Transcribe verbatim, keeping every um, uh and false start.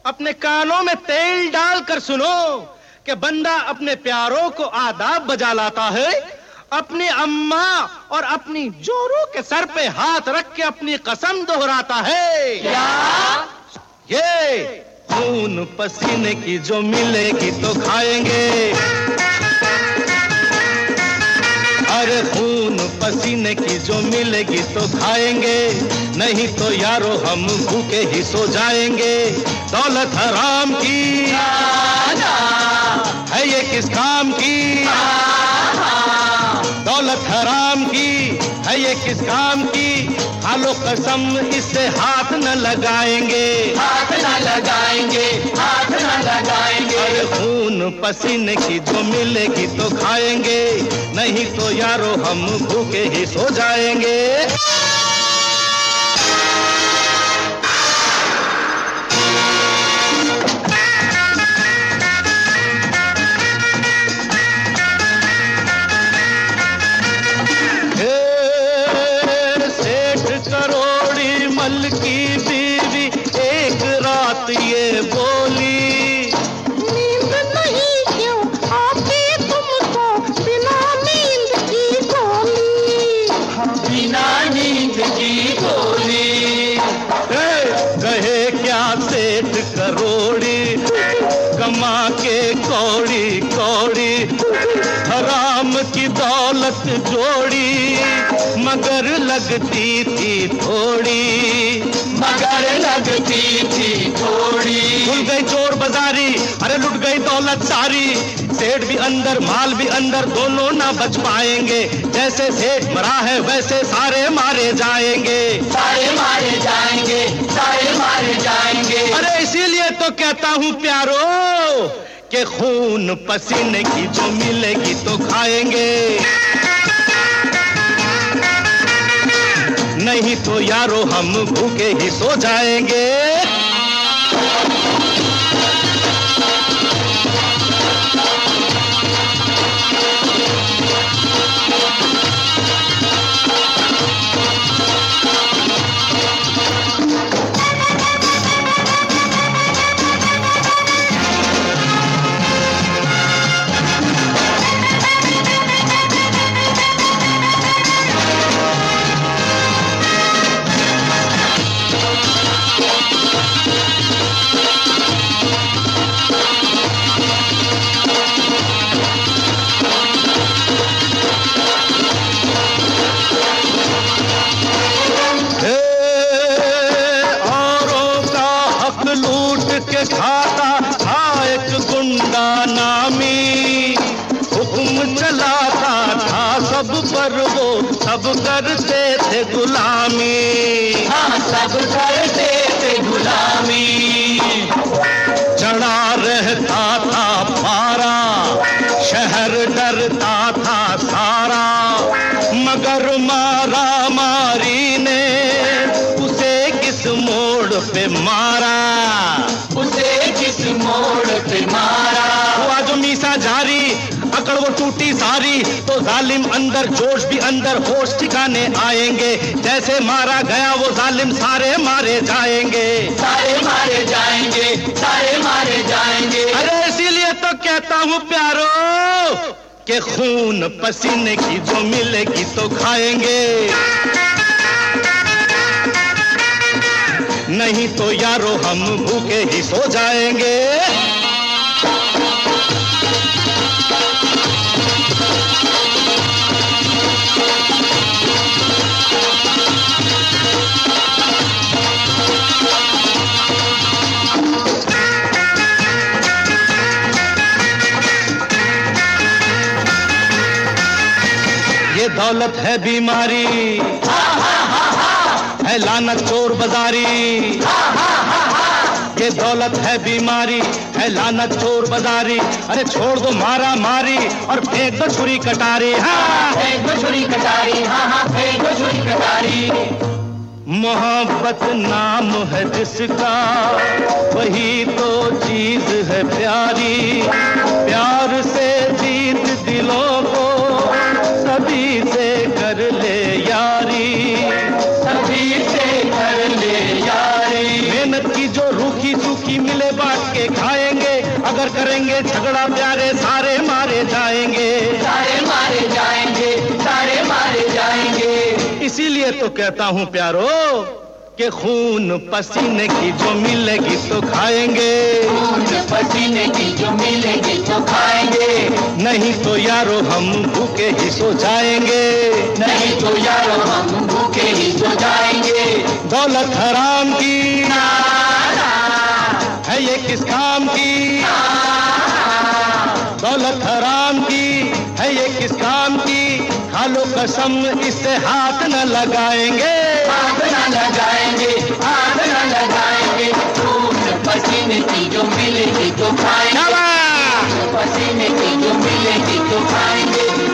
अपने कानों में तेल डालकर सुनो कि बंदा अपने प्यारों को आदाब बजा लाता है, अपनी अम्मा और अपनी जोरों के सर पे हाथ रख के अपनी कसम दोहराता है। क्या? ये खून पसीने की जो मिलेगी तो खाएंगे, अरे खून पसीने की जो मिलेगी तो खाएंगे, नहीं तो यारो हम भूखे ही सो जाएंगे। दौलत हराम की है ये किस काम की, दौलत हराम की है ये किस काम की, खालो कसम इससे हाथ न लगाएंगे, हाथ न लगाएंगे, हाथ न लगाएंगे। अरे खून पसीने की जो मिलेगी तो खाएंगे, नहीं तो यारो हम भूखे ही सो जाएंगे। की बीवी एक रात ये बोली, नींद नहीं क्यों आती तुमको बिना नींद की गोली, बिना नींद की गोली। कहे क्या सेठ करोड़ी कमा के कौड़ी कौड़ी, हराम की दौलत जोड़ी मगर लगती थी थोड़ी, मगर लगती थी थोड़ी। खुल गई चोर बाजारी, अरे लुट गई दौलत सारी, सेठ भी अंदर माल भी अंदर, दोनों ना बच पाएंगे। जैसे सेठ मरा है वैसे सारे मारे जाएंगे, सारे मारे जाएंगे, सारे मारे जाएंगे। अरे इसीलिए तो कहता हूँ प्यारो कि खून पसीने की जो मिलेगी तो खाएंगे, नहीं तो यारो हम भूखे ही सो जाएंगे। खाता था एक गुंडा नामी, हुक्म चलाता था सब पर, वो सब करते थे गुलामी, हाँ सब करते थे गुलामी। चढ़ा रहता था पारा, शहर डरता था सारा, मगर मारा मारी ने उसे किस मोड़ पे मारा, उसे किस मोड़ पे मारा। हुआ जो मीसा जारी, अकड़ वो टूटी सारी, तो जालिम अंदर जोश भी अंदर, होश ठिकाने आएंगे। जैसे मारा गया वो जालिम सारे मारे जाएंगे, सारे मारे जाएंगे, सारे मारे जाएंगे। अरे इसीलिए तो कहता हूँ प्यारो कि खून पसीने की जो मिलेगी तो खाएंगे, नहीं तो यारो हम भूखे ही सो जाएंगे। ये दौलत है बीमारी, है लानत चोर बाजारी, ये दौलत है बीमारी, है लानत चोर बाजारी। अरे छोड़ दो मारा मारी और फेंक दो छुरी कटारी, हाँ फेंक दो छुरी कटारी, हाँ हाँ फेंक दो छुरी कटारी। मोहब्बत नाम है जिसका, वही तो चीज है प्यारी, प्यार से जीत दिलों को, सभी से कर ले यारी, सभी से कर ले यारी। मेहनत की जो रूखी सूखी मिले ये झगड़ा प्यारे सारे मारे जाएंगे, सारे मारे जाएंगे, सारे मारे जाएंगे। इसीलिए तो कहता हूँ प्यारो कि खून पसीने की जो मिलेगी तो खाएंगे, खून पसीने की जो मिलेगी तो खाएंगे, नहीं तो यारो हम भूखे ही सो जाएंगे, नहीं तो यारो हम भूखे ही सो जाएंगे। दौलत हराम की ना, ना, है ये किस काम की, ना, दौलत हराम की है ये किस काम की, खा लो कसम इससे हाथ न लगाएंगे, हाथ न लगाएंगे, हाथ न लगाएंगे। खून पसीने की जो मिलेगी तो खाएंगे, शाबाश! पसीने की जो मिलेगी तो खाएंगे।